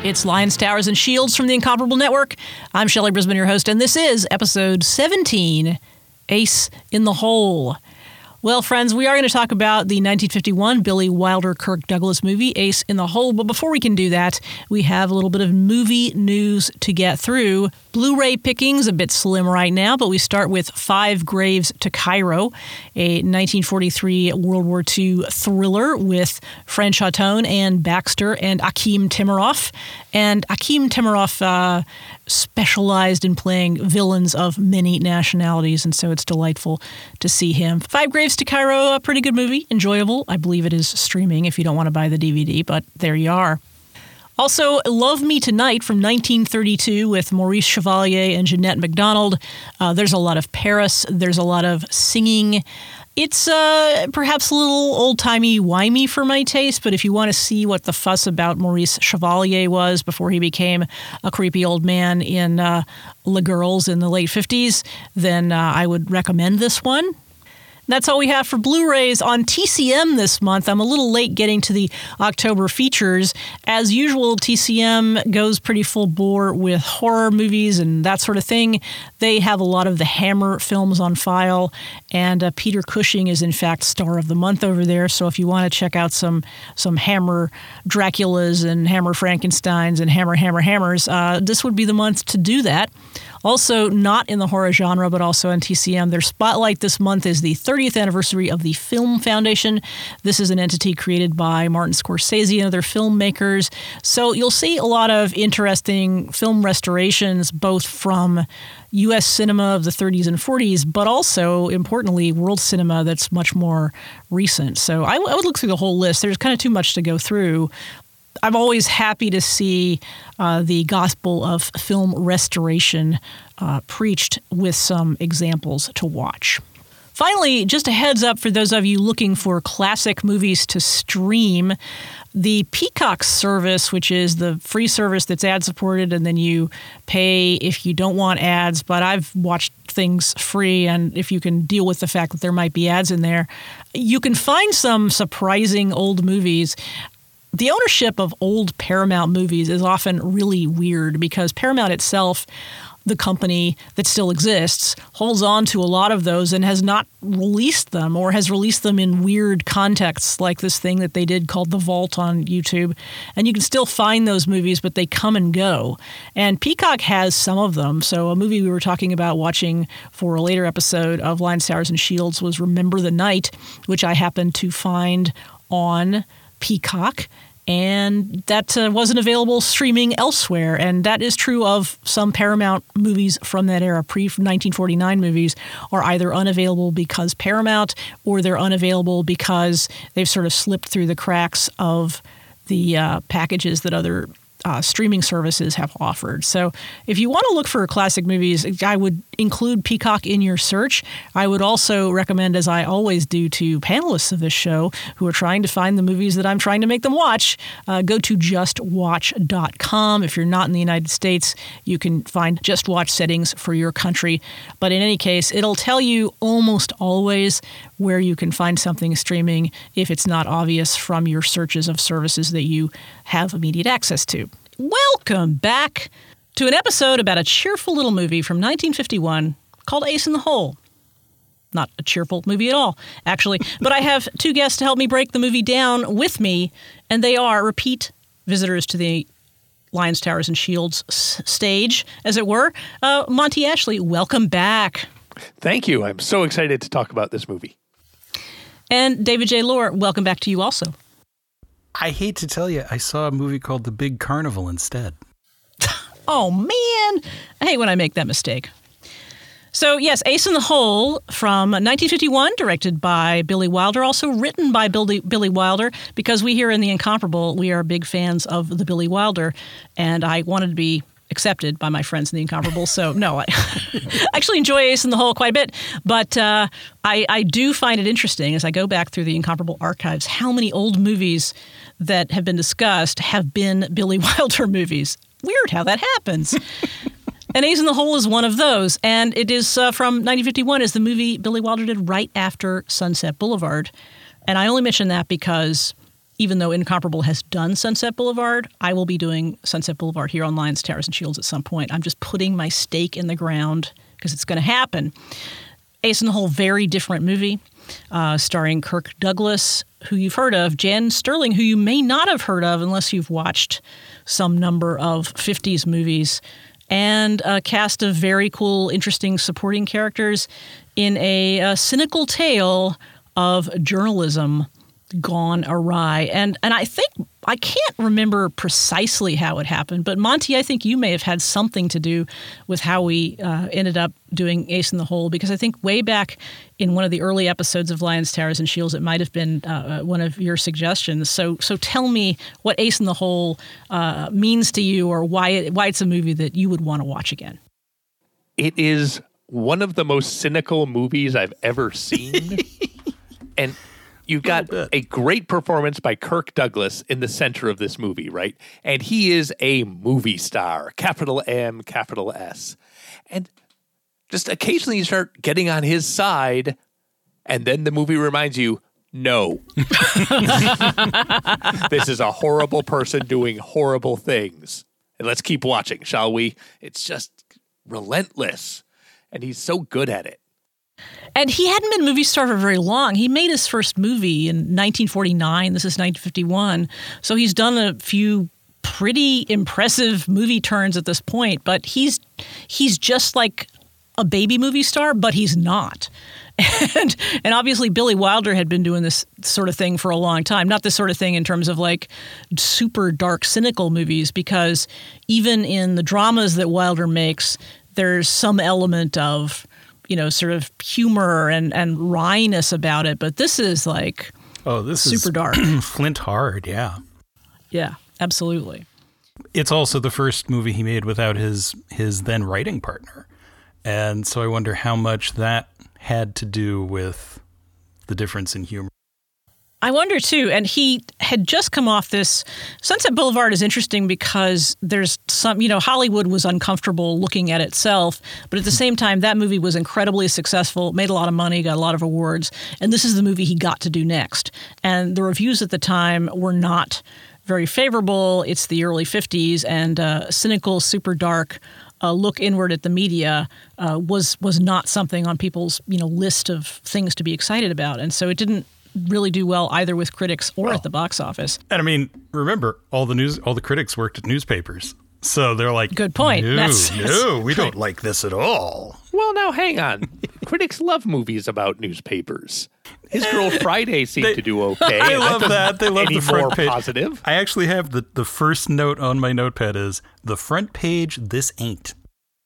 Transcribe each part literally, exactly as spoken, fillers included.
It's Lions, Towers, and Shields from the Incomparable Network. I'm Shelley Brisbane, your host, and this is episode seventeen, Ace in the Hole. Well, friends, we are going to talk about the nineteen fifty-one Billy Wilder Kirk Douglas movie, Ace in the Hole. But before we can do that, we have a little bit of movie news to get through. Blu-ray pickings a bit slim right now, but we start with Five Graves to Cairo, a nineteen forty-three World War Two thriller with Fran Chautone, Anne Baxter, and Akim Temiroff. And Akim Temiroff uh, specialized in playing villains of many nationalities, and so it's delightful to see him. Five Graves to Cairo, a pretty good movie, enjoyable. I believe it is streaming if you don't want to buy the D V D, but there you are. Also, Love Me Tonight from nineteen thirty-two with Maurice Chevalier and Jeanette MacDonald. Uh, there's a lot of Paris. There's a lot of singing. It's uh, perhaps a little old-timey, wimey for my taste, but if you want to see what the fuss about Maurice Chevalier was before he became a creepy old man in uh, Les Girls in the late fifties, then uh, I would recommend this one. That's all we have for Blu-rays on T C M this month. I'm a little late getting to the October features. As usual, T C M goes pretty full bore with horror movies and that sort of thing. They have a lot of the Hammer films on file, and uh, Peter Cushing is in fact star of the month over there. So if you want to check out some some Hammer Draculas and Hammer Frankensteins and Hammer Hammer Hammers, uh, this would be the month to do that. Also, not in the horror genre, but also on T C M, their spotlight this month is the thirtieth anniversary of the Film Foundation. This is an entity created by Martin Scorsese and other filmmakers. So you'll see a lot of interesting film restorations, both from U S cinema of the thirties and forties, but also, importantly, world cinema that's much more recent. So I, I would look through the whole list. There's kind of too much to go through. I'm always happy to see uh, the gospel of film restoration uh, preached with some examples to watch. Finally, just a heads up for those of you looking for classic movies to stream, the Peacock service, which is the free service that's ad-supported, and then you pay if you don't want ads, but I've watched things free, and if you can deal with the fact that there might be ads in there, you can find some surprising old movies. The ownership of old Paramount movies is often really weird because Paramount itself, the company that still exists, holds on to a lot of those and has not released them, or has released them in weird contexts like this thing that they did called The Vault on YouTube. And you can still find those movies, but they come and go. And Peacock has some of them. So a movie we were talking about watching for a later episode of Lions, Towers, and Shields was Remember the Night, which I happened to find on Peacock, and that uh, wasn't available streaming elsewhere. And that is true of some Paramount movies from that era. Pre-nineteen forty-nine movies are either unavailable because Paramount, or they're unavailable because they've sort of slipped through the cracks of the uh, packages that other Uh, streaming services have offered. So if you want to look for classic movies, I would include Peacock in your search. I would also recommend, as I always do to panelists of this show who are trying to find the movies that I'm trying to make them watch, uh, go to just watch dot com. If you're not in the United States, you can find Just Watch settings for your country. But in any case, it'll tell you almost always where you can find something streaming if it's not obvious from your searches of services that you have immediate access to. Welcome back to an episode about a cheerful little movie from nineteen fifty-one called Ace in the Hole. Not a cheerful movie at all, actually. But I have two guests to help me break the movie down with me, and they are repeat visitors to the Lions, Towers, and Shields s- stage, as it were. Uh, Monty Ashley, welcome back. Thank you. I'm so excited to talk about this movie. And David J. Lohr, welcome back to you also. I hate to tell you, I saw a movie called The Big Carnival instead. Oh, man. I hate when I make that mistake. So, yes, Ace in the Hole from nineteen fifty-one, directed by Billy Wilder, also written by Billy, Billy Wilder, because we here in The Incomparable, we are big fans of the Billy Wilder, and I wanted to be accepted by my friends in The Incomparable. So, no, I actually enjoy Ace in the Hole quite a bit. But uh, I, I do find it interesting as I go back through the Incomparable archives how many old movies that have been discussed have been Billy Wilder movies. Weird how that happens. And Ace in the Hole is one of those. And it is uh, from nineteen fifty-one, is the movie Billy Wilder did right after Sunset Boulevard. And I only mention that because even though Incomparable has done Sunset Boulevard, I will be doing Sunset Boulevard here on Lions, Towers, and Shields at some point. I'm just putting my stake in the ground because it's going to happen. Ace in the Hole, very different movie, uh, starring Kirk Douglas, who you've heard of, Jan Sterling, who you may not have heard of unless you've watched some number of fifties movies, and a cast of very cool, interesting supporting characters in a, a cynical tale of journalism gone awry. And and I think, I can't remember precisely how it happened, but Monty, I think you may have had something to do with how we uh, ended up doing Ace in the Hole, because I think way back in one of the early episodes of Lions, Towers, and Shields, it might have been uh, one of your suggestions. So so tell me what Ace in the Hole uh, means to you, or why it, why it's a movie that you would want to watch again. It is one of the most cynical movies I've ever seen. And you've got a great performance by Kirk Douglas in the center of this movie, right? And he is a movie star, capital M, capital S. And just occasionally you start getting on his side, and then the movie reminds you, no. This is a horrible person doing horrible things. And let's keep watching, shall we? It's just relentless. And he's so good at it. And he hadn't been a movie star for very long. He made his first movie in nineteen forty-nine. This is nineteen fifty-one. So he's done a few pretty impressive movie turns at this point. But he's he's just like a baby movie star, but he's not. And and obviously Billy Wilder had been doing this sort of thing for a long time. Not this sort of thing in terms of like super dark, cynical movies, because even in the dramas that Wilder makes, there's some element of, you know, sort of humor and, and wryness about it. But this is like oh, this super is dark. Flint hard, yeah. Yeah, absolutely. It's also the first movie he made without his his then writing partner. And so I wonder how much that had to do with the difference in humor. I wonder, too. And he had just come off this. Sunset Boulevard is interesting because there's some, you know, Hollywood was uncomfortable looking at itself. But at the same time, that movie was incredibly successful, made a lot of money, got a lot of awards. And this is the movie he got to do next. And the reviews at the time were not very favorable. It's the early fifties, and uh, cynical, super dark uh, look inward at the media uh, was was not something on people's, you know, list of things to be excited about. And so it didn't really do well either with critics or well, at the box office. And I mean, remember, all the news, all the critics worked at newspapers. So they're like, good point. No, That's, no, we don't like this at all. Well, now hang on. Critics love movies about newspapers. His Girl Friday seemed they, to do okay. I love that. that. They love the front more page. Positive. I actually have the, the first note on my notepad is the front page, this ain't.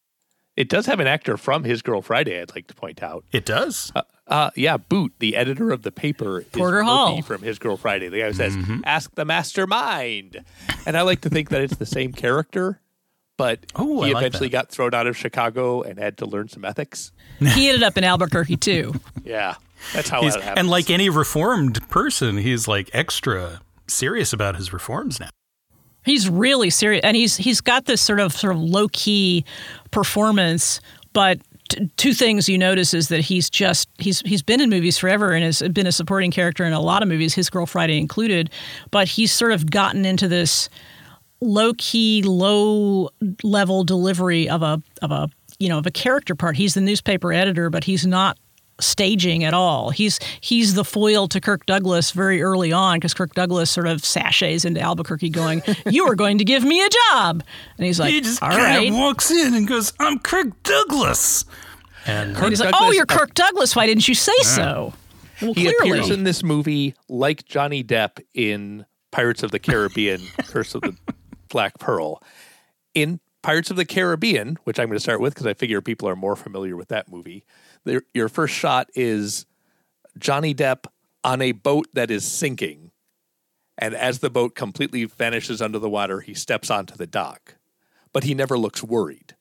It does have an actor from His Girl Friday, I'd like to point out. It does? Uh, uh, yeah, Boot, the editor of the paper, Porter is Hall from His Girl Friday. The guy who says, mm-hmm. ask the mastermind. And I like to think that it's the same character, but oh, he I like eventually that. got thrown out of Chicago and had to learn some ethics. He ended up in Albuquerque, too. Yeah, that's how he's, that happens. And like any reformed person, he's like extra serious about his reforms now. He's really serious, and he's he's got this sort of sort of low key performance. But t- two things you notice is that he's just he's he's been in movies forever and has been a supporting character in a lot of movies, His Girl Friday included. But he's sort of gotten into this low key, low level delivery of a of a you know of a character part. He's the newspaper editor, but he's not staging at all. He's he's the foil to Kirk Douglas very early on, because Kirk Douglas sort of sashays into Albuquerque going, you are going to give me a job. And he's like, he just all kind right. of walks in and goes, I'm Kirk Douglas. And, and he's like, Douglas, oh, you're Kirk Douglas. Why didn't you say uh, so? Well, he clearly. appears in this movie like Johnny Depp in Pirates of the Caribbean, Curse of the Black Pearl. In Pirates of the Caribbean, which I'm going to start with because I figure people are more familiar with that movie, the, your first shot is Johnny Depp on a boat that is sinking. And as the boat completely vanishes under the water, he steps onto the dock. But he never looks worried.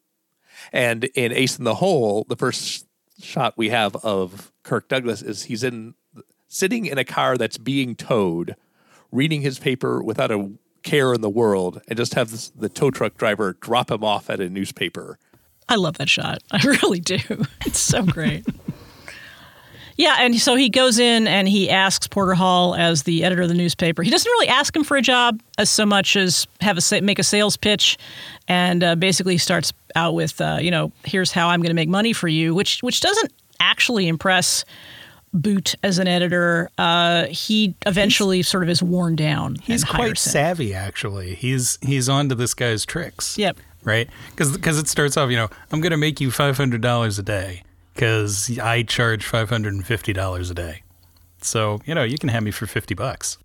And in Ace in the Hole, the first shot we have of Kirk Douglas is he's in sitting in a car that's being towed, reading his paper without a care in the world, and just have this, the tow truck driver drop him off at a newspaper. I love that shot. I really do. It's so great. Yeah, and so he goes in and he asks Porter Hall, as the editor of the newspaper. He doesn't really ask him for a job as so much as have a make a sales pitch, and uh, basically starts out with, uh, you know, here's how I'm going to make money for you, which which doesn't actually impress Boot as an editor. Uh, he eventually he's, sort of is worn down. He's quite savvy, actually. He's he's on to this guy's tricks. Yep. Right? Because it starts off, you know, I'm going to make you five hundred dollars a day. Because I charge five hundred fifty dollars a day. So, you know, you can have me for fifty bucks.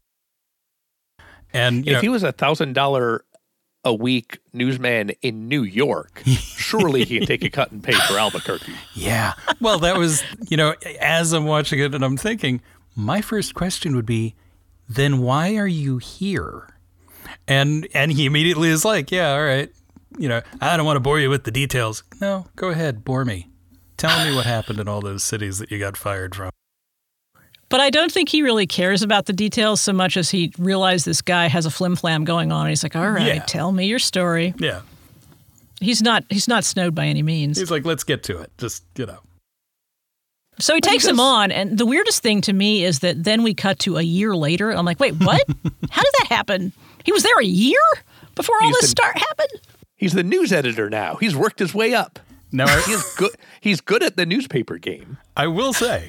And you if know, he was a one thousand dollars a week newsman in New York, surely he can take a cut and pay for Albuquerque. Yeah. Well, that was, you know, as I'm watching it and I'm thinking, my first question would be, then why are you here? And and he immediately is like, yeah, all right. You know, I don't want to bore you with the details. No, go ahead, bore me. Tell me what happened in all those cities that you got fired from. But I don't think he really cares about the details so much as he realized this guy has a flim-flam going on. And he's like, all right, yeah. Tell me your story. Yeah. He's not he's not snowed by any means. He's like, let's get to it. Just, you know. So he but takes he him on. And the weirdest thing to me is that then we cut to a year later. I'm like, wait, what? How did that happen? He was there a year before all he's this the, start happened? He's the news editor now. He's worked his way up. No, he's good. He's good at the newspaper game. I will say,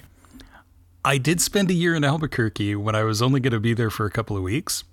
I did spend a year in Albuquerque when I was only going to be there for a couple of weeks,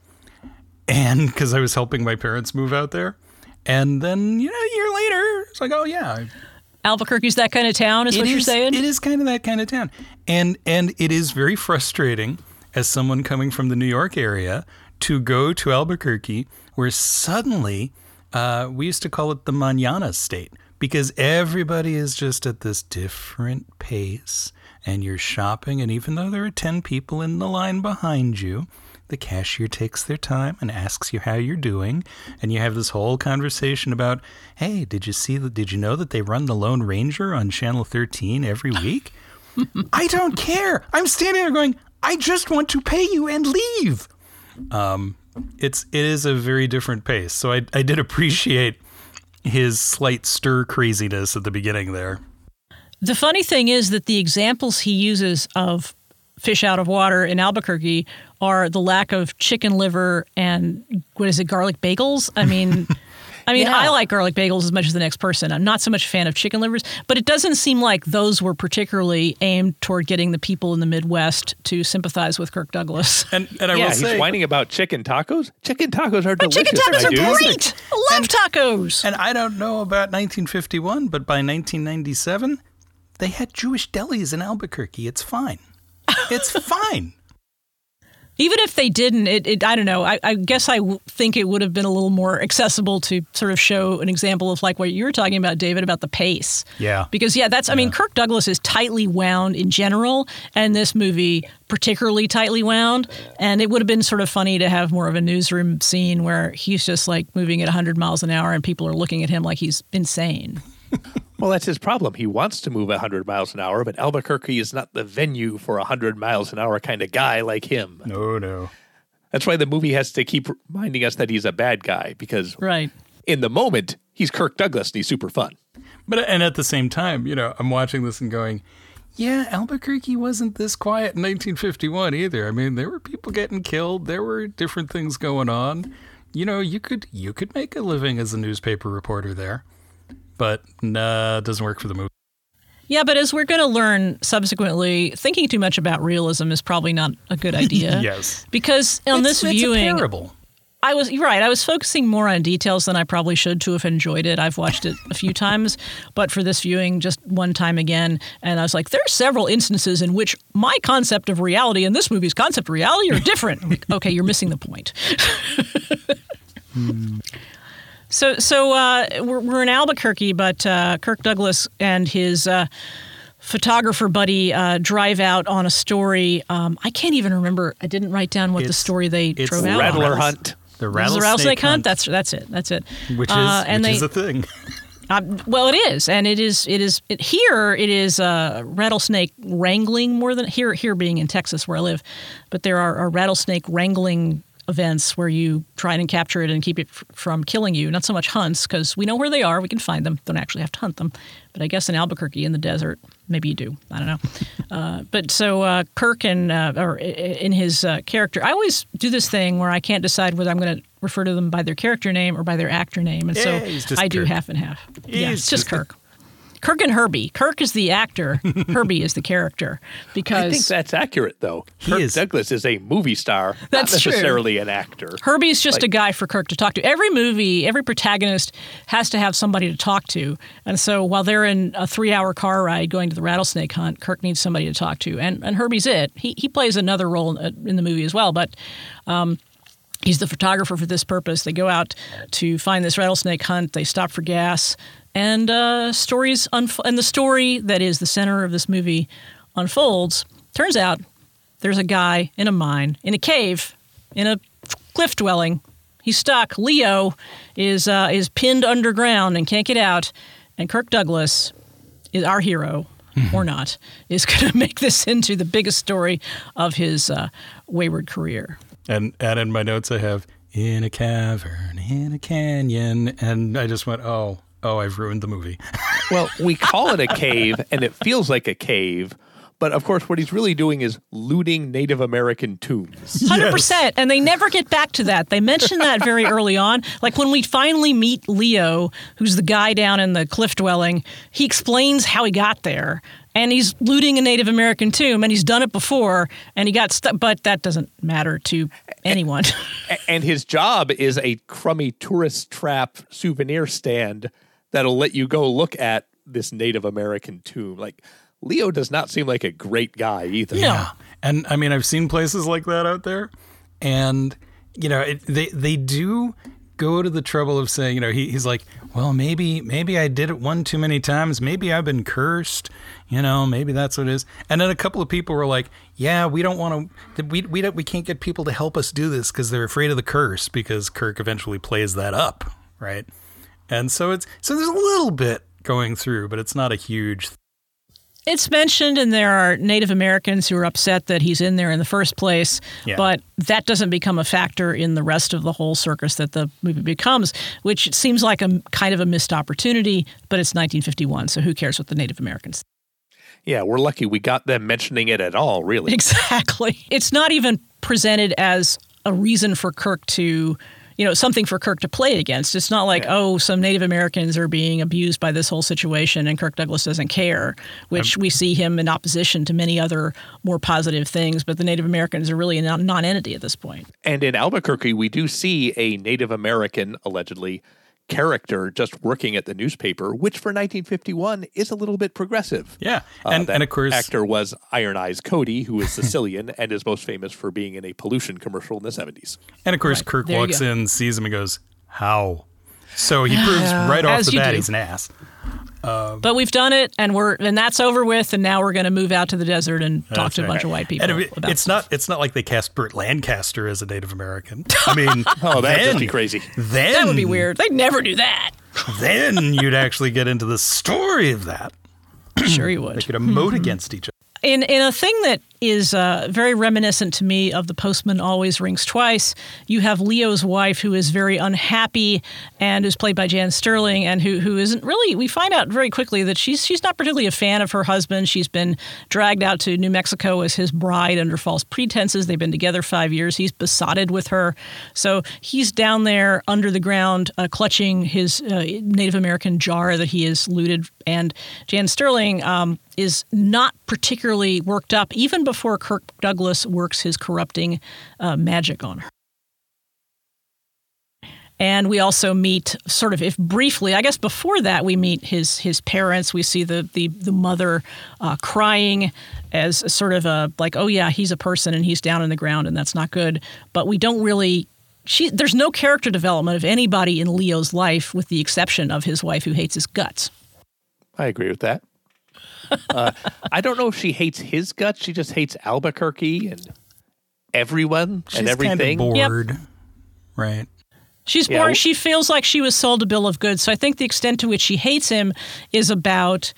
and because I was helping my parents move out there, and then you know, a year later, it's like, oh yeah, Albuquerque's that kind of town, is it what is, you're saying? It is kind of that kind of town, and and it is very frustrating as someone coming from the New York area to go to Albuquerque, where suddenly uh, we used to call it the Mañana State. Because everybody is just at this different pace and you're shopping. And even though there are ten people in the line behind you, the cashier takes their time and asks you how you're doing. And you have this whole conversation about, hey, did you see the, did you know that they run the Lone Ranger on Channel thirteen every week? I don't care. I'm standing there going, I just want to pay you and leave. Um, it's, it is a very different pace. So I, I did appreciate his slight stir craziness at the beginning there. The funny thing is that the examples he uses of fish out of water in Albuquerque are the lack of chicken liver and, what is it, garlic bagels? I mean, I mean, yeah. I like garlic bagels as much as the next person. I'm not so much a fan of chicken livers, but it doesn't seem like those were particularly aimed toward getting the people in the Midwest to sympathize with Kirk Douglas. And, and I yeah, will say, he's whining about chicken tacos. Chicken tacos are but delicious. Chicken tacos I are do. great. I love and, tacos. And I don't know about nineteen fifty-one, but by nineteen ninety-seven, they had Jewish delis in Albuquerque. It's fine. It's fine. Even if they didn't, it, it I don't know, I, I guess I w- think it would have been a little more accessible to sort of show an example of like what you were talking about, David, about the pace. Yeah. Because, yeah, that's, I yeah. mean, Kirk Douglas is tightly wound in general, and this movie particularly tightly wound. And it would have been sort of funny to have more of a newsroom scene where he's just like moving at one hundred miles an hour and people are looking at him like he's insane. Well, that's his problem. He wants to move one hundred miles an hour, but Albuquerque is not the venue for a one hundred miles an hour kind of guy like him. No, no. That's why the movie has to keep reminding us that he's a bad guy, because right. in the moment, he's Kirk Douglas and he's super fun. But and at the same time, you know, I'm watching this and going, yeah, Albuquerque wasn't this quiet in nineteen fifty-one either. I mean, there were people getting killed. There were different things going on. You know, you could you could make a living as a newspaper reporter there. But nah, it doesn't work for the movie. Yeah, but as we're going to learn subsequently, thinking too much about realism is probably not a good idea. Yes. Because on it's, this it's viewing, a parable. I was you're right. I was focusing more on details than I probably should to have enjoyed it. I've watched it a few times, but for this viewing, just one time again, and I was like, there are several instances in which my concept of reality and this movie's concept of reality are different. Like, okay, you're missing the point. hmm. So, so uh, we're, we're in Albuquerque, but uh, Kirk Douglas and his uh, photographer buddy uh, drive out on a story. Um, I can't even remember. I didn't write down what it's, the story they drove out. Rattler on. Hunt. The rattlesnake, rattlesnake hunt. hunt. That's that's it. That's it. Which is uh, and which they, is a thing. uh, well, it is, and it is. It is it, here. It is uh, rattlesnake wrangling more than here. Here being in Texas, where I live, but there are, are rattlesnake wrangling events where you try and capture it and keep it f- from killing you. Not so much hunts, because we know where they are. We can find them. Don't actually have to hunt them. But I guess in Albuquerque in the desert, maybe you do. I don't know. uh, but so uh, Kirk and uh, or in his uh, character, I always do this thing where I can't decide whether I'm going to refer to them by their character name or by their actor name. And so yeah, I do Kirk. half and half. He's yeah, it's just just Kirk. Kirk and Herbie. Kirk is the actor. Herbie is the character. Because I think that's accurate, though. He Kirk is. Douglas is a movie star, That's not true. necessarily an actor. Herbie's just Like- a guy for Kirk to talk to. Every movie, every protagonist has to have somebody to talk to. And so while they're in a three-hour car ride going to the rattlesnake hunt, Kirk needs somebody to talk to. And and Herbie's it. He he plays another role in, in the movie as well, but um, he's the photographer for this purpose. They go out to find this rattlesnake hunt. They stop for gas. And uh, stories unf- and the story that is the center of this movie unfolds. Turns out there's a guy in a mine, in a cave, in a cliff dwelling. He's stuck. Leo is uh, is pinned underground and can't get out. And Kirk Douglas, is our hero, or not, is going to make this into the biggest story of his uh, wayward career. And, and in my notes I have, in a cavern, in a canyon. And I just went, oh, oh, I've ruined the movie. Well, we call it a cave, and it feels like a cave. But, of course, what he's really doing is looting Native American tombs. one hundred percent. And they never get back to that. They mention that very early on. Like when we finally meet Leo, who's the guy down in the cliff dwelling, he explains how he got there. And he's looting a Native American tomb, and he's done it before, and he got stuck. But that doesn't matter to anyone. And his job is a crummy tourist trap souvenir stand that'll let you go look at this Native American tomb. Like, Leo does not seem like a great guy either. Yeah. And I mean, I've seen places like that out there, and you know, it, they they do go to the trouble of saying, you know, he, he's like, well, maybe maybe I did it one too many times. Maybe I've been cursed. You know, maybe that's what it is. And then a couple of people were like, yeah, we don't want to, we we don't, we can't get people to help us do this because they're afraid of the curse. Because Kirk eventually plays that up, right? And so it's so there's a little bit going through, but it's not a huge thing. It's mentioned, and there are Native Americans who are upset that he's in there in the first place, Yeah. but that doesn't become a factor in the rest of the whole circus that the movie becomes, which seems like a kind of a missed opportunity, but it's nineteen fifty-one, so who cares what the Native Americans Yeah, we're lucky we got them mentioning it at all, really. Exactly. It's not even presented as a reason for Kirk to, you know, something for Kirk to play against. It's not like, Yeah. oh, some Native Americans are being abused by this whole situation and Kirk Douglas doesn't care, which we see him in opposition to many other more positive things. But the Native Americans are really a non- non-entity at this point. And in Albuquerque, we do see a Native American, allegedly, character just working at the newspaper, which for nineteen fifty-one is a little bit progressive. Yeah. Uh, And, that and of course, actor was Iron Eyes Cody, who is Sicilian and is most famous for being in a pollution commercial in the seventies. and of course, Right. Kirk There you walks go. in, sees him and goes, how? So he proves right off As the you bat do. he's an ass. But we've done it, and we're and that's over with, and now we're going to move out to the desert and talk That's to a bunch right. of white people And it- about it's not it's not like they cast Burt Lancaster as a Native American. I mean, Oh, that'd then, just be crazy. Then, That would be weird. They'd never do that. Then you'd actually get into the story of that. Sure you They would. could emote against each other. In in a thing that is uh, very reminiscent to me of The Postman Always Rings Twice, you have Leo's wife who is very unhappy and is played by Jan Sterling, and who who isn't really. We find out very quickly that she's she's not particularly a fan of her husband. She's been dragged out to New Mexico as his bride under false pretenses. They've been together five years. He's besotted with her, so he's down there under the ground, uh, clutching his uh, Native American jar that he has looted. And Jan Sterling um, is not particularly worked up, even before Kirk Douglas works his corrupting uh, magic on her. And we also meet, sort of, if briefly, I guess before that, we meet his his parents. We see the the, the mother uh, crying as a sort of a, like, oh yeah, he's a person and he's down on the ground and that's not good. But we don't really, she, there's no character development of anybody in Leo's life with the exception of his wife who hates his guts. I agree with that. Uh, I don't know if she hates his guts. She just hates Albuquerque and everyone She's and everything. kind of bored, right? She's Yeah, born. w- She feels like she was sold a bill of goods. So I think the extent to which she hates him is about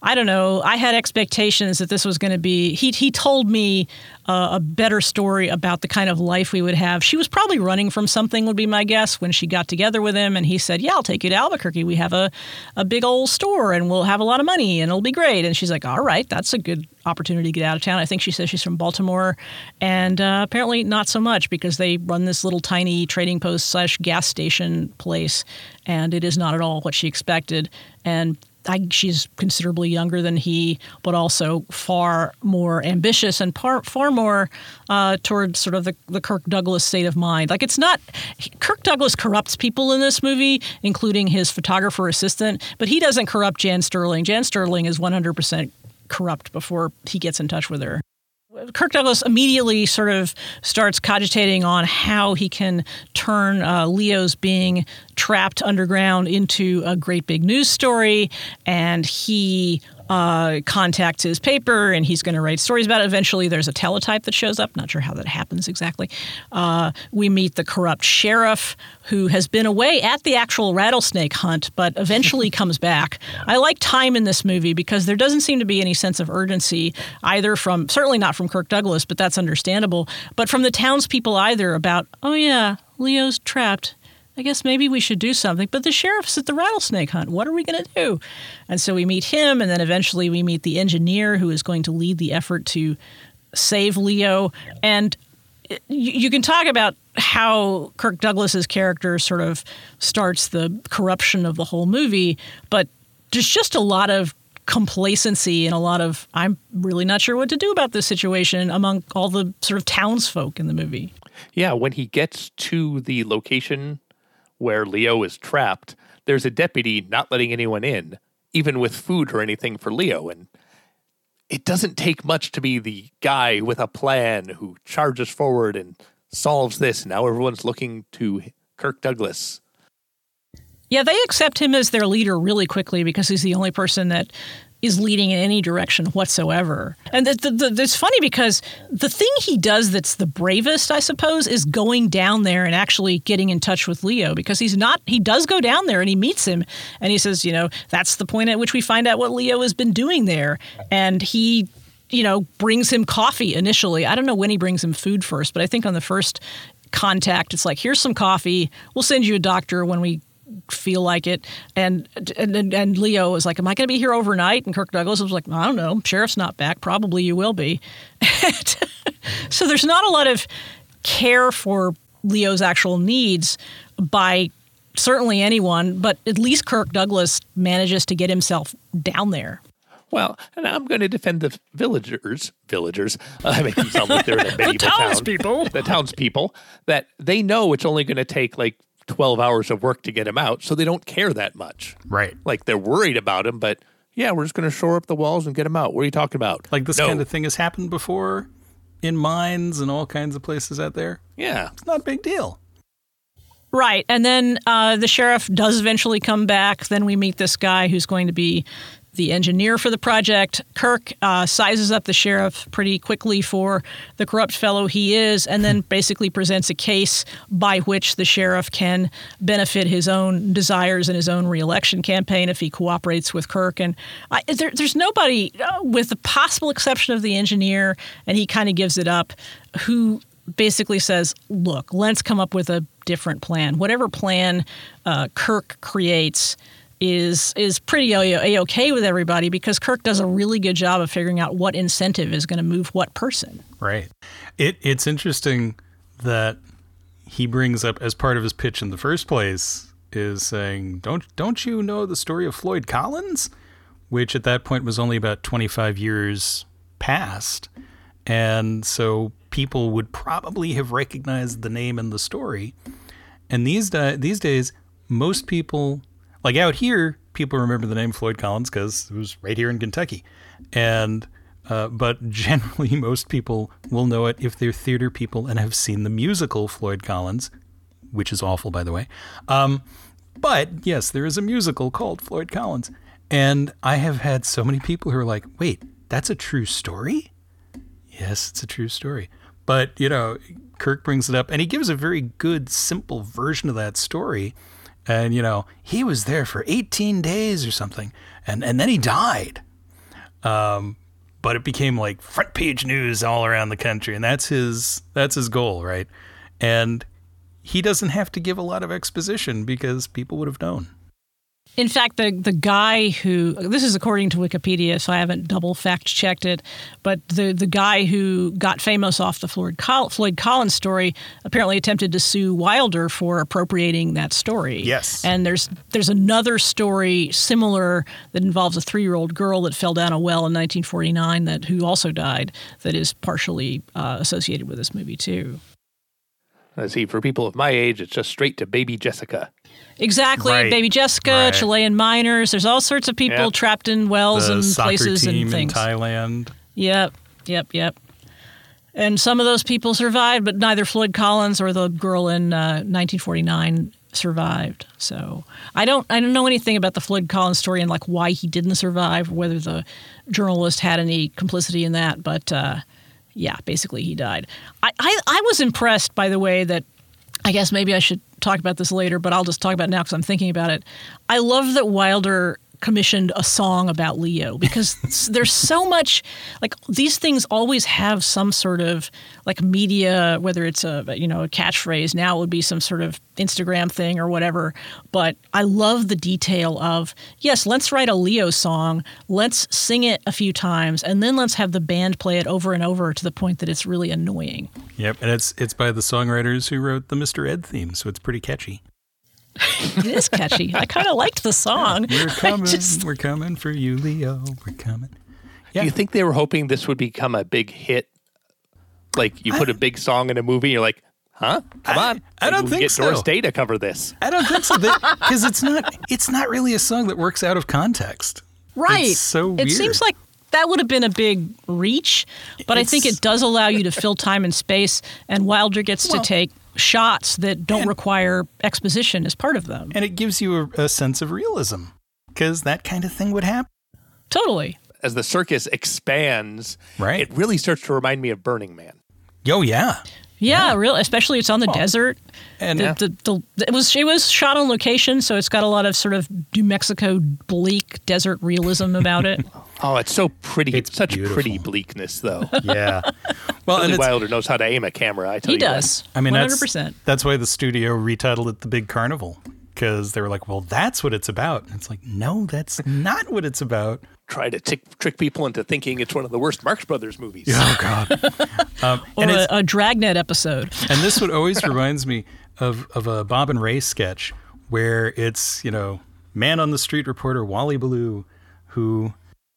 I don't know. I had expectations that this was going to be. He he told me uh, a better story about the kind of life we would have. She was probably running from something, would be my guess, when she got together with him. And he said, "Yeah, I'll take you to Albuquerque. We have a a big old store, and we'll have a lot of money, and it'll be great." And she's like, "All right, that's a good opportunity to get out of town." I think she says she's from Baltimore, and uh, apparently not so much, because they run this little tiny trading post slash gas station place, and it is not at all what she expected. And I, she's considerably younger than he, but also far more ambitious and par, far more uh, toward sort of the, the Kirk Douglas state of mind. Like, it's not – Kirk Douglas corrupts people in this movie, including his photographer assistant, but he doesn't corrupt Jan Sterling. Jan Sterling is one hundred percent corrupt before he gets in touch with her. Kirk Douglas immediately sort of starts cogitating on how he can turn uh, Leo's being trapped underground into a great big news story, and he uh, contacts his paper, and he's going to write stories about it. Eventually, there's a teletype that shows up. Not sure how that happens exactly. Uh, we meet the corrupt sheriff, who has been away at the actual rattlesnake hunt, but eventually comes back. I like time in this movie because there doesn't seem to be any sense of urgency, either from, certainly not from Kirk Douglas, but that's understandable, but from the townspeople either, about, oh yeah, Leo's trapped. I guess maybe we should do something. But the sheriff's at the rattlesnake hunt. What are we going to do? And so we meet him, and then eventually we meet the engineer who is going to lead the effort to save Leo. And you, you can talk about how Kirk Douglas's character sort of starts the corruption of the whole movie, but there's just a lot of complacency and a lot of, I'm really not sure what to do about this situation among all the sort of townsfolk in the movie. Yeah, when he gets to the location where Leo is trapped, there's a deputy not letting anyone in, even with food or anything for Leo. And it doesn't take much to be the guy with a plan who charges forward and solves this. Now everyone's looking to Kirk Douglas. Yeah, they accept him as their leader really quickly because he's the only person that is leading in any direction whatsoever. And the, the, the, it's funny because the thing he does that's the bravest, I suppose, is going down there and actually getting in touch with Leo, because he's not, he does go down there and he meets him and he says, you know, that's the point at which we find out what Leo has been doing there. And he, you know, brings him coffee initially. I don't know when he brings him food first, but I think on the first contact, it's like, here's some coffee. We'll send you a doctor when we feel like it. And and and Leo was like, am I going to be here overnight? And Kirk Douglas was like, I don't know. Sheriff's not back. Probably you will be. So there's not a lot of care for Leo's actual needs by certainly anyone, but at least Kirk Douglas manages to get himself down there. Well, and I'm going to defend the villagers, villagers, uh, I make them sound like they're in a medieval the townspeople. Town, the townspeople, that they know it's only going to take like twelve hours of work to get him out, so they don't care that much. Right. Like, they're worried about him, but yeah, we're just going to shore up the walls and get him out. What are you talking about? Like, this no. kind of thing has happened before in mines and all kinds of places out there. Yeah. It's not a big deal. Right. And then uh, the sheriff does eventually come back. Then we meet this guy who's going to be the engineer for the project. Kirk uh, sizes up the sheriff pretty quickly for the corrupt fellow he is, and then basically presents a case by which the sheriff can benefit his own desires in his own re-election campaign if he cooperates with Kirk. And I, there, there's nobody, uh, with the possible exception of the engineer, and he kind of gives it up, who basically says, look, let's come up with a different plan. Whatever plan uh, Kirk creates is is pretty A-okay with everybody, because Kirk does a really good job of figuring out what incentive is going to move what person. Right. It It's interesting that he brings up, as part of his pitch in the first place, is saying, don't don't you know the story of Floyd Collins? Which at that point was only about twenty-five years past. And so people would probably have recognized the name and the story. And these, di- these days, most people... Like out here, people remember the name Floyd Collins because it was right here in Kentucky. And uh, but generally, most people will know it if they're theater people and have seen the musical Floyd Collins, which is awful, by the way. Um, but yes, there is a musical called Floyd Collins. And I have had so many people who are like, wait, that's a true story? Yes, it's a true story. But, you know, Kirk brings it up and he gives a very good, simple version of that story. And, you know, he was there for eighteen days or something, and, and then he died. Um, but it became like front page news all around the country, and that's his that's his goal, right? And he doesn't have to give a lot of exposition because people would have known. In fact, the the guy who, this is according to Wikipedia, so I haven't double fact checked it, but the, the guy who got famous off the Floyd, Col- Floyd Collins story apparently attempted to sue Wilder for appropriating that story. Yes. And there's there's another story similar that involves a three-year-old girl that fell down a well in nineteen forty-nine that who also died that is partially uh, associated with this movie too. I see, for people of my age, it's just straight to Baby Jessica. Exactly. Right. Baby Jessica, Right. Chilean miners. There's all sorts of people Yep. trapped in wells The and soccer places team and things. in Thailand. Yep, yep, yep. And some of those people survived, but neither Floyd Collins or the girl in uh, nineteen forty-nine survived. So I don't, I don't know anything about the Floyd Collins story and like why he didn't survive, whether the journalist had any complicity in that. But uh, yeah, basically he died. I, I, I was impressed by the way that. I guess maybe I should talk about this later, but I'll just talk about it now because I'm thinking about it. I love that Wilder commissioned a song about Leo because there's so much, like these things always have some sort of like media, whether it's a, you know, a catchphrase. Now it would be some sort of Instagram thing or whatever. But I love the detail of, yes, let's write a Leo song. Let's sing it a few times and then let's have the band play it over and over to the point that it's really annoying. Yep, and it's it's by the songwriters who wrote the Mister Ed theme, so it's pretty catchy. It is catchy. I kind of liked the song. We're coming, just- we're coming for you, Leo. We're coming. Yeah. Do you think they were hoping this would become a big hit? Like you put a big song in a movie, you're like, huh? Come I- on. I don't Maybe we think get so. Doris Day to cover this. I don't think so, because it's not it's not really a song that works out of context. Right. It's so It weird. seems like that would have been a big reach, but I think It's- it does allow you to fill time and space, and Wilder gets Well- to take shots that don't And- require exposition as part of them. And it gives you a, a sense of realism, because that kind of thing would happen. Totally. As the circus expands, Right. it really starts to remind me of Burning Man. Oh, yeah. Yeah, real. Especially it's on the desert. And The, the, the, it was it was shot on location, so it's got a lot of sort of New Mexico bleak desert realism about it. Oh, it's so pretty. It's It's such beautiful. pretty bleakness, though. yeah. Well, and Billy it's, Wilder knows how to aim a camera, I tell He you that. does. I mean, one that's, hundred percent. that's why the studio retitled it The Big Carnival, because they were like, well, that's what it's about. And it's like, no, that's not what it's about. Try to tick, trick people into thinking it's one of the worst Marx Brothers movies. Oh, God. um, Or and, it's, a, a Dragnet episode. and this one always reminds me of, of a Bob and Ray sketch where it's, you know, man on the street reporter Wally Ballou, who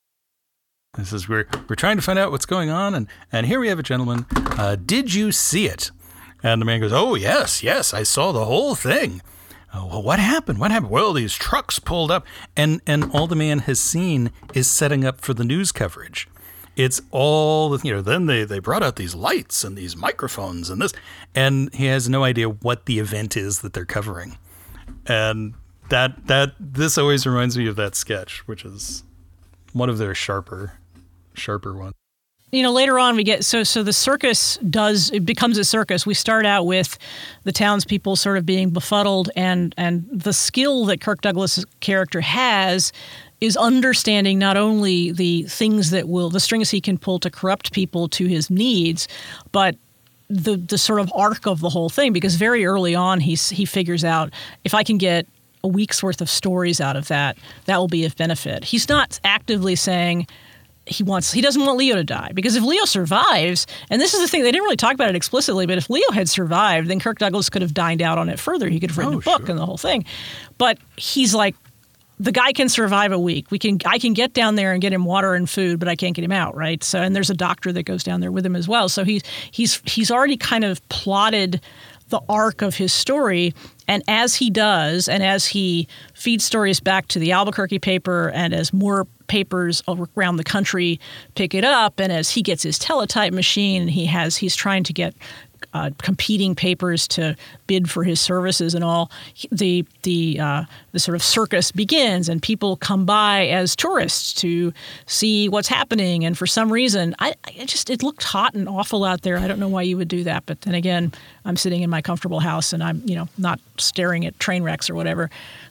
this is we're we're trying to find out what's going on, and and here we have a gentleman. Uh, did you see it? And the man goes, oh yes, yes, I saw the whole thing. Oh, well, what happened? What happened? Well, these trucks pulled up, and and all the man has seen is setting up for the news coverage. It's all, you know, then they, they brought out these lights and these microphones and this, and he has no idea what the event is that they're covering. And that that this always reminds me of that sketch, which is one of their sharper, sharper ones. You know, later on we get so so the circus does it becomes a circus. We start out with the townspeople sort of being befuddled, and and the skill that Kirk Douglas' character has is understanding not only the things that will the strings he can pull to corrupt people to his needs, but the the sort of arc of the whole thing. Because very early on he's he figures out, if I can get a week's worth of stories out of that, that will be of benefit. He's not actively saying he wants he doesn't want Leo to die, because if Leo survives, and this is the thing, they didn't really talk about it explicitly, but if Leo had survived, then Kirk Douglas could have dined out on it further. He could have written Oh, a book sure. and the whole thing. But he's like, the guy can survive a week. We can I can get down there and get him water and food, but I can't get him out, right? So, and there's a doctor that goes down there with him as well. So he's he's he's already kind of plotted the arc of his story. And as he does, and as he feeds stories back to the Albuquerque paper, and as more papers around the country pick it up, and as he gets his teletype machine, and he has he's trying to get uh, competing papers to bid for his services and all, the the uh, the sort of circus begins, and people come by as tourists to see what's happening. And for some reason, I, I just it looked hot and awful out there. I don't know why you would do that, but then again, I'm sitting in my comfortable house and I'm you know not staring at train wrecks or whatever.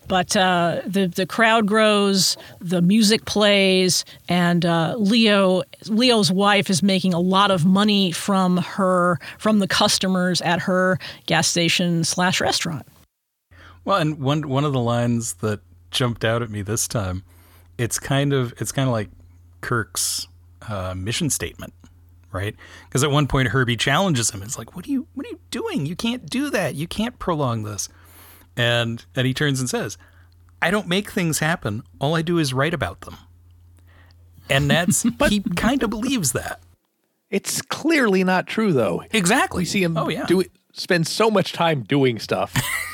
But uh, the the crowd grows, the music plays, and uh, Leo Leo's wife is making a lot of money from her from the customers at her gas station slash restaurant. Well, and one one of the lines that jumped out at me this time, it's kind of it's kind of like Kirk's uh, mission statement, right? Because at one point Herbie challenges him. It's like, what are you what are you doing? You can't do that. You can't prolong this. And and he turns and says, I don't make things happen. All I do is write about them. And that's, he kind of believes that. It's clearly not true, though. Exactly. We see him oh, yeah. do it, spend so much time doing stuff.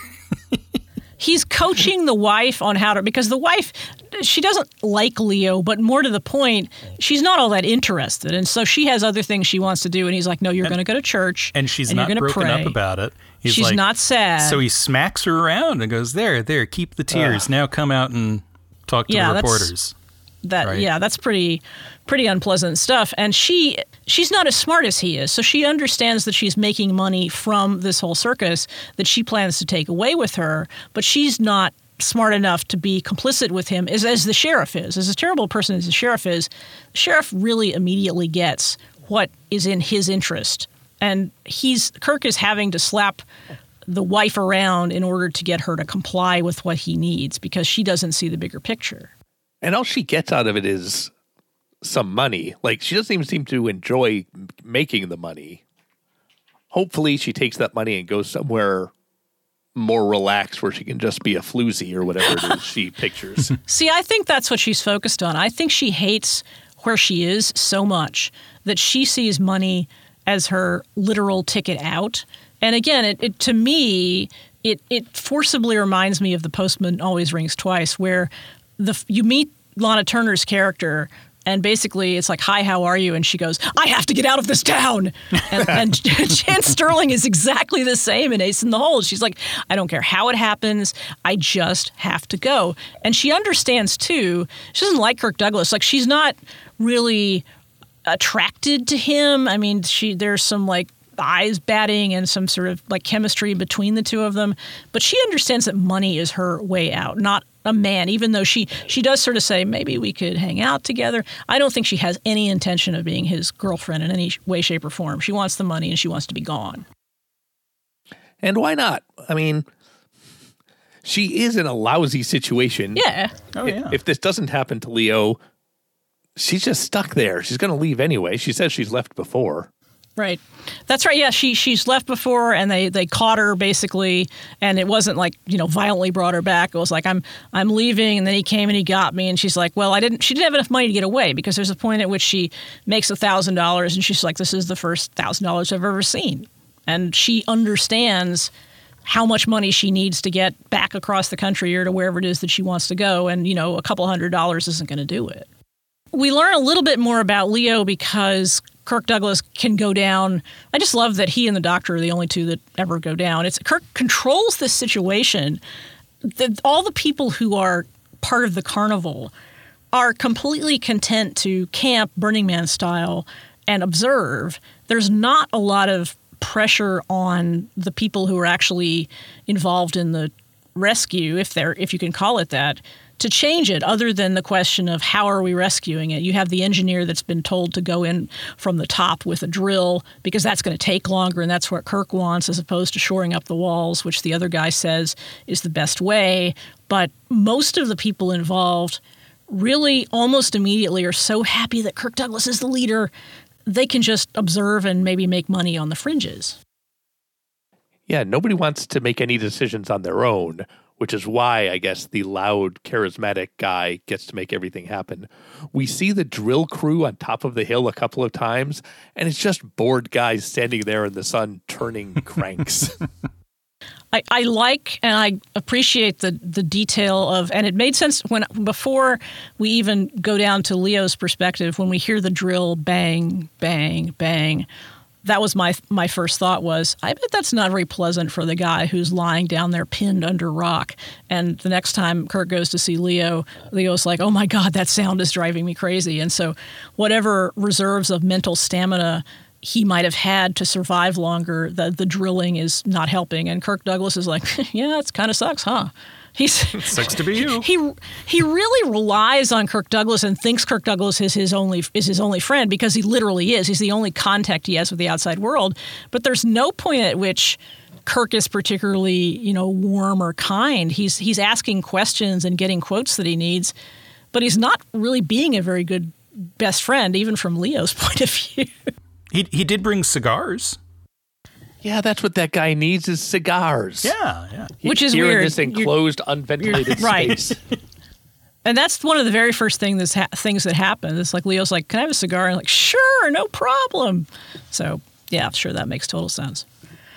He's coaching the wife on how to, because the wife, she doesn't like Leo, but more to the point, she's not all that interested. And so she has other things she wants to do. And he's like, no, you're going to go to church. And she's and not you're broken pray. up about it. He's she's like, not sad. So he smacks her around and goes, there, there, keep the tears. Uh, now come out and talk to yeah, the reporters. That right? Yeah, that's pretty pretty unpleasant stuff. And she she's not as smart as he is. So she understands that she's making money from this whole circus that she plans to take away with her, but she's not smart enough to be complicit with him as, as the sheriff is. As a terrible person as the sheriff is, the sheriff really immediately gets what is in his interest. And he's Kirk is having to slap the wife around in order to get her to comply with what he needs because she doesn't see the bigger picture. And all she gets out of it is some money. Like, she doesn't even seem to enjoy making the money. Hopefully she takes that money and goes somewhere more relaxed where she can just be a floozy or whatever it is she pictures. See, I think that's what she's focused on. I think she hates where she is so much that she sees money as her literal ticket out. And again, it, it to me, it, it forcibly reminds me of The Postman Always Rings Twice, where the you meet Lana Turner's character, and basically it's like, hi, how are you? And she goes, I have to get out of this town. And, and Jan Sterling is exactly the same in Ace in the Hole. She's like, I don't care how it happens. I just have to go. And she understands, too, she doesn't like Kirk Douglas. Like, she's not really attracted to him. I mean, she there's some, like, eyes batting and some sort of, like, chemistry between the two of them. But she understands that money is her way out, not a man, even though she she does sort of say, maybe we could hang out together. I don't think she has any intention of being his girlfriend in any way, shape, or form. She wants the money and she wants to be gone. And why not? I mean, she is in a lousy situation. Yeah. Oh, yeah. If this doesn't happen to Leo, she's just stuck there. She's going to leave anyway. She says she's left before. Right. That's right. Yeah, she she's left before, and they, they caught her basically, and it wasn't like, you know, violently brought her back. It was like, I'm I'm leaving, and then he came and he got me, and she's like, well, I didn't. She didn't have enough money to get away because there's a point at which she makes a thousand dollars, and she's like, this is the first thousand dollars I've ever seen, and she understands how much money she needs to get back across the country or to wherever it is that she wants to go, and you know, a couple hundred dollars isn't going to do it. We learn a little bit more about Leo because Kirk Douglas can go down. I just love that he and the doctor are the only two that ever go down. It's Kirk controls this situation. The, all the people who are part of the carnival are completely content to camp Burning Man style and observe. There's not a lot of pressure on the people who are actually involved in the rescue, if they're if you can call it that, to change it, other than the question of how are we rescuing it. You have the engineer that's been told to go in from the top with a drill because that's going to take longer, and that's what Kirk wants, as opposed to shoring up the walls, which the other guy says is the best way. But most of the people involved really almost immediately are so happy that Kirk Douglas is the leader, they can just observe and maybe make money on the fringes. Yeah, nobody wants to make any decisions on their own, which is why, I guess, the loud, charismatic guy gets to make everything happen. We see the drill crew on top of the hill a couple of times, and it's just bored guys standing there in the sun turning cranks. I, I like and I appreciate the the detail of, and it made sense when before we even go down to Leo's perspective, when we hear the drill bang, bang, bang. That was my my first thought was, I bet that's not very pleasant for the guy who's lying down there pinned under rock. And the next time Kirk goes to see Leo, Leo's like, oh my God, that sound is driving me crazy. And so whatever reserves of mental stamina he might have had to survive longer, the, the drilling is not helping. And Kirk Douglas is like, yeah, it kind of sucks, huh? He's Sucks to be you. He he really relies on Kirk Douglas and thinks Kirk Douglas is his only is his only friend because he literally is. He's the only contact he has with the outside world. But there's no point at which Kirk is particularly, you know, warm or kind. He's he's asking questions and getting quotes that he needs, but he's not really being a very good best friend, even from Leo's point of view. He he did bring cigars. Yeah, that's what that guy needs is cigars. Yeah, yeah. Which is Here weird. in this enclosed, unventilated right. space. And that's one of the very first thing that's ha- things that happen. It's like Leo's like, "Can I have a cigar?" And I'm like, "Sure, no problem." So yeah, sure, that makes total sense.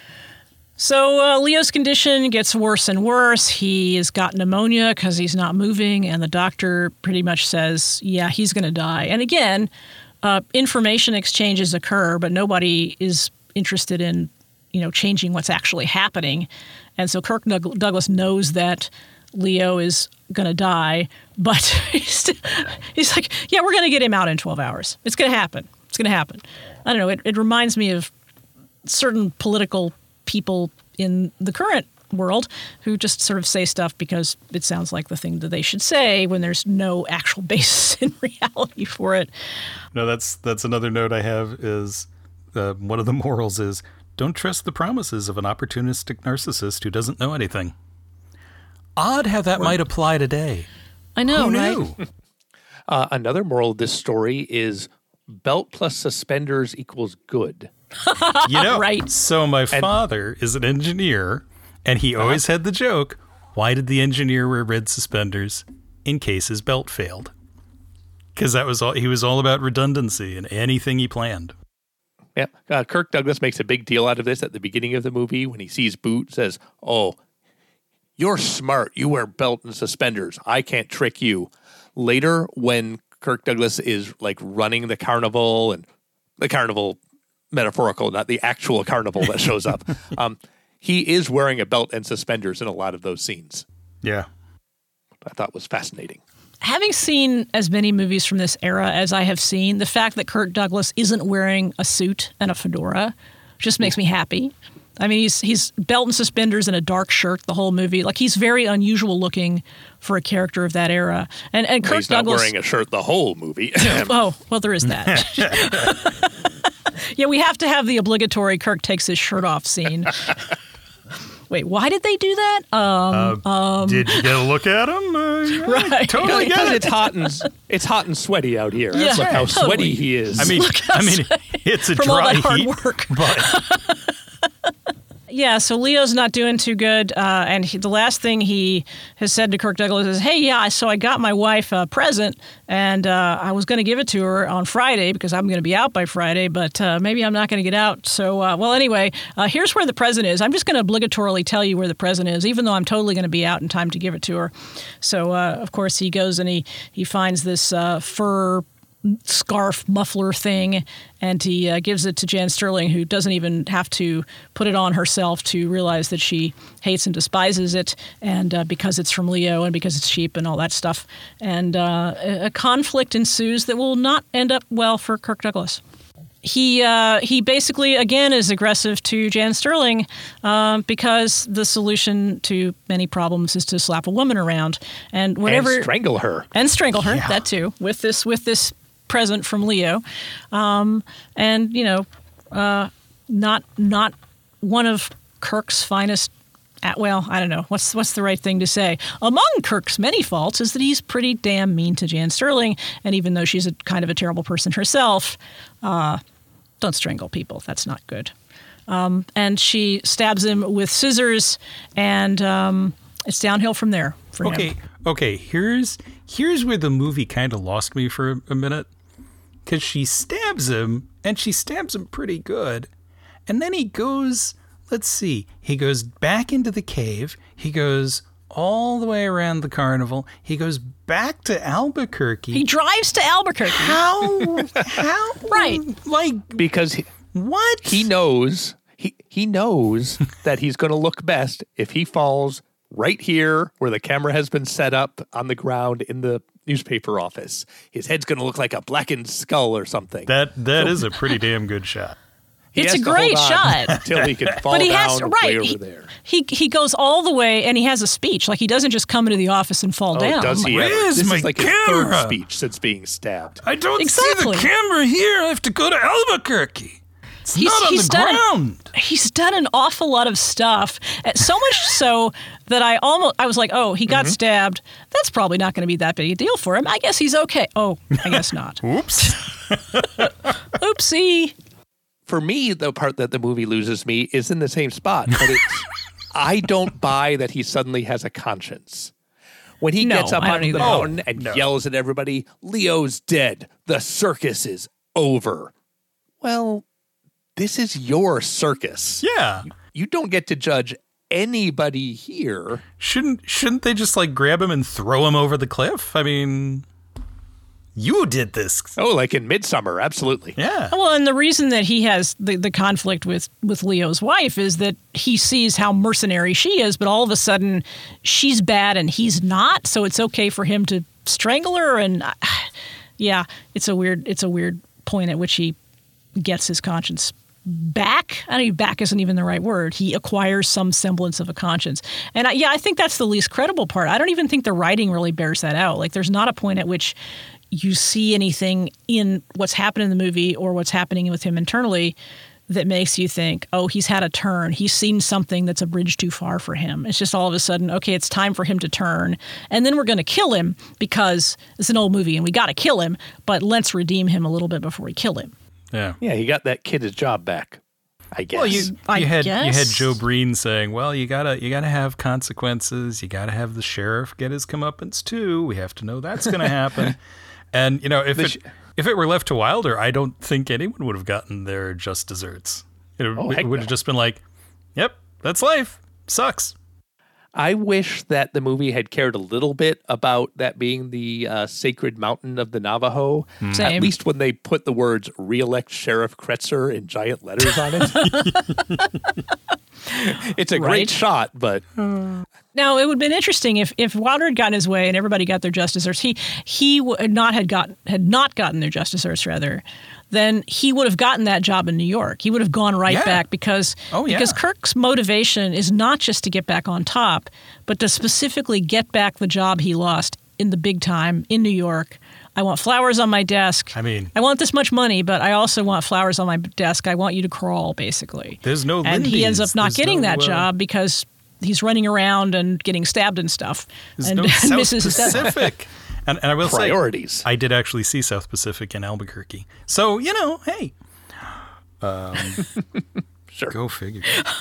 So uh, Leo's condition gets worse and worse. He has got pneumonia because he's not moving, and the doctor pretty much says, "Yeah, he's going to die." And again, uh, information exchanges occur, but nobody is interested in, you know, changing what's actually happening. And so Kirk Doug- Douglas knows that Leo is going to die, but he's, he's like, yeah, we're going to get him out in twelve hours. It's going to happen. It's going to happen. I don't know. It, it reminds me of certain political people in the current world who just sort of say stuff because it sounds like the thing that they should say when there's no actual basis in reality for it. No, that's that's another note I have is uh, one of the morals is don't trust the promises of an opportunistic narcissist who doesn't know anything. Odd how that might apply today. I know, Who right? knew? Uh, another moral of this story is belt plus suspenders equals good. You know, Right. So my father is an engineer, and he always had the joke, why did the engineer wear red suspenders? In case his belt failed. Because that was all he was all about redundancy in anything he planned. Yeah, uh, Kirk Douglas makes a big deal out of this at the beginning of the movie when he sees Boot, says, "Oh, you're smart. You wear belt and suspenders. I can't trick you." Later, when Kirk Douglas is like running the carnival, and the carnival metaphorical, not the actual carnival that shows up, um, he is wearing a belt and suspenders in a lot of those scenes. Yeah. I thought was fascinating. Having seen as many movies from this era as I have seen, the fact that Kirk Douglas isn't wearing a suit and a fedora just makes me happy. I mean, he's he's belt and suspenders and a dark shirt the whole movie. Like, he's very unusual looking for a character of that era. And and Well, Kirk he's not Douglas wearing a shirt the whole movie. Oh, well, there is that. Yeah, we have to have the obligatory Kirk takes his shirt off scene. Wait, why did they do that? Um, Uh, um, did you get a look at him? Uh, yeah, Right. Totally because get it. it's hot and it's hot and sweaty out here. Yeah, Look how totally. sweaty he is. I mean, I mean, it's a from all dry that hard heat, work. but Yeah, so Leo's not doing too good, uh, and he, the last thing he has said to Kirk Douglas is, "Hey, yeah, so I got my wife a present, and uh, I was going to give it to her on Friday because I'm going to be out by Friday, but uh, maybe I'm not going to get out. So, uh, well, anyway, uh, here's where the present is. I'm just going to obligatorily tell you where the present is, even though I'm totally going to be out in time to give it to her." So, uh, of course, he goes and he he finds this uh, fur scarf muffler thing, and he uh, gives it to Jan Sterling, who doesn't even have to put it on herself to realize that she hates and despises it, and uh, because it's from Leo and because it's cheap and all that stuff. And uh, a a conflict ensues that will not end up well for Kirk Douglas. He uh, he basically, again, is aggressive to Jan Sterling uh, because the solution to many problems is to slap a woman around and whatever and strangle her. and strangle her. Yeah. That too, with this with this present from Leo, um, and you know, uh, not not one of Kirk's finest. Uh, well, I don't know what's what's the right thing to say. Among Kirk's many faults is that he's pretty damn mean to Jan Sterling, and even though she's a kind of a terrible person herself, uh, don't strangle people. That's not good. Um, and she stabs him with scissors, and um, it's downhill from there for okay, him. okay. Here's here's where the movie kind of lost me for a, a minute, because she stabs him, and she stabs him pretty good, and then he goes. Let's see. He goes back into the cave. He goes all the way around the carnival. He goes back to Albuquerque. He drives to Albuquerque. How? How? Right. Like Because he, what? he knows he he knows that he's going to look best if he falls right here where the camera has been set up on the ground in the newspaper office. His head's going to look like a blackened skull or something. That that is a pretty damn good shot. He it's has a to great hold on shot. until he can fall But he down has way right. over He, there. he he goes all the way, and he has a speech. Like he doesn't just come into the office and fall Oh, down. does he ever? Where's This my is like camera? his third speech since being stabbed. I don't Exactly. see the camera here. I have to go to Albuquerque. It's He's- not on he's the done- ground. He's done an awful lot of stuff, uh, so much so that I almost I was like, oh, he got Mm-hmm. stabbed. That's probably not going to be that big a deal for him. I guess he's okay. Oh, I guess not. Oops. Oopsie. For me, the part that the movie loses me is in the same spot, but it's I don't buy that he suddenly has a conscience. When he No, gets up I don't on the either. mountain Oh, and no. yells at everybody, Leo's dead. The circus is over. Well, this is your circus. Yeah. You don't get to judge anybody here. Shouldn't shouldn't they just like grab him and throw him over the cliff? I mean, you did this. Oh, like in Midsummer, absolutely. Yeah. Well, and the reason that he has the, the conflict with, with Leo's wife is that he sees how mercenary she is, but all of a sudden she's bad and he's not. So it's okay for him to strangle her. And uh, yeah, it's a weird it's a weird point at which he gets his conscience back. I mean, back isn't even the right word. He acquires some semblance of a conscience. And I, yeah, I think that's the least credible part. I don't even think the writing really bears that out. Like there's not a point at which you see anything in what's happened in the movie or what's happening with him internally that makes you think, oh, he's had a turn. He's seen something that's a bridge too far for him. It's just all of a sudden, okay, it's time for him to turn. And then we're going to kill him because it's an old movie and we got to kill him, but let's redeem him a little bit before we kill him. Yeah. Yeah, he got that kid his job back, I guess. Well, you, I you had you had guess. Joe Breen saying, "Well, you gotta you gotta have consequences. You gotta have the sheriff get his comeuppance too. We have to know that's going to happen." And you know, if The it sh- if it were left to Wilder, I don't think anyone would have gotten their just desserts. It, Oh, it heck would no. have just been like, "Yep, that's life. Sucks." I wish that the movie had cared a little bit about that being the uh, sacred mountain of the Navajo. At Same. least when they put the words "Reelect Sheriff Kretzer" in giant letters on it. It's a Right. great shot, but Now, it would have been interesting if, if Wilder had gotten his way and everybody got their just desserts. He he would not had got had not gotten their just desserts rather. Then he would have gotten that job in New York. He would have gone right Yeah. back because Oh, yeah. because Kirk's motivation is not just to get back on top, but to specifically get back the job he lost in the big time in New York. I want flowers on my desk. I mean- I want this much money, but I also want flowers on my desk. I want you to crawl, basically. There's no And he ends Lindy's. up not There's getting no, that uh, job because he's running around and getting stabbed and stuff. There's and no South misses his death. Pacific. And, and I will priorities. say, I did actually see South Pacific in Albuquerque. So, you know, hey, Sure. go figure.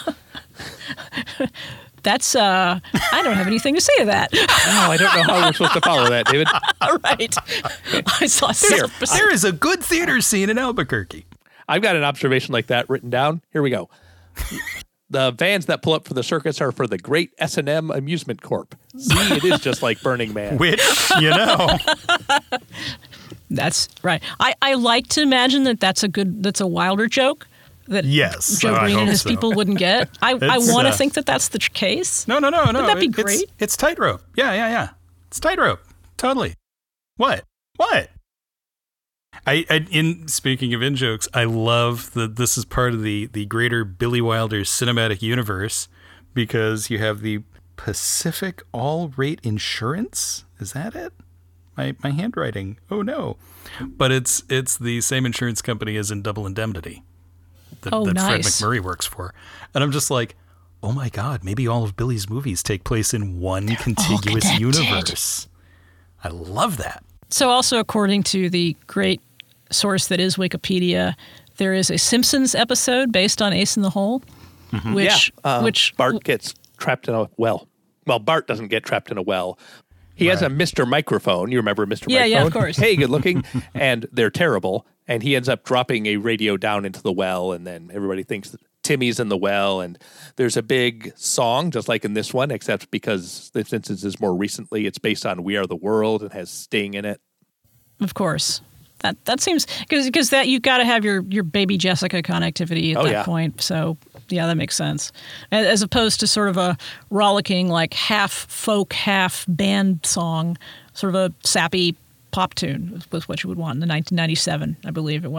That's, uh, I don't have anything to say to that. Oh, I don't know how we're supposed to follow that, David. All right. I saw Here, South Pacific. There is a good theater scene in Albuquerque. I've got an observation like that written down. Here we go. The vans that pull up for the circus are for the Great S and M Amusement Corp. See, it is just like Burning Man. Which, you know, That's right. I, I like to imagine that that's a good, that's a Wilder joke that yes. Joe I Green and hope his so. people wouldn't get. I, I It's, want to uh, think that that's the tr- case. No, no, no, no. that be It- it's- great? It's, tightrope. Yeah, yeah, yeah. It's tightrope. Totally. What? What? I, I in speaking of in jokes, I love that this is part of the the greater Billy Wilder cinematic universe because you have the Pacific All Rate Insurance. Is that it? My my handwriting. Oh no. But it's it's the same insurance company as in Double Indemnity that, Oh, that nice. Fred McMurray works for. And I'm just like, oh my God, maybe all of Billy's movies take place in one contiguous connected. universe. I love that. So also, according to the great source that is Wikipedia, there is a Simpsons episode based on Ace in the Hole, which, yeah, uh, which Bart gets trapped in a well. Well, Bart doesn't get trapped in a well. He has a Mister Microphone. You remember Mister Yeah, yeah, Microphone? of course. Hey, good looking. And they're terrible. And he ends up dropping a radio down into the well. And then everybody thinks that Timmy's in the well. And there's a big song, just like in this one, except because the Simpsons is more recently, it's based on We Are the World and has Sting in it. Of course. That that seems because because that you've got to have your your baby Jessica connectivity at Oh, that yeah. point. So yeah, that makes sense. As, as opposed to sort of a rollicking like half folk, half band song, sort of a sappy pop tune was what you would want in the nineteen ninety-seven, I believe it was.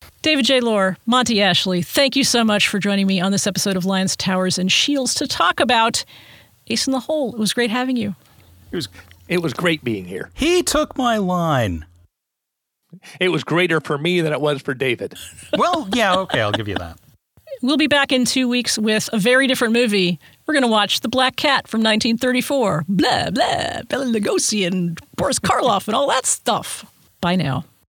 David J. Lohr, Monty Ashley, thank you so much for joining me on this episode of Lions, Towers, and Shields to talk about Ace in the Hole. It was great having you. It was, it was great being here. He took my line. It was greater for me than it was for David. Well, yeah, okay, I'll give you that. We'll be back in two weeks with a very different movie. We're going to watch The Black Cat from nineteen thirty-four. Blah, blah, Bela Lugosi and Boris Karloff and all that stuff. Bye now.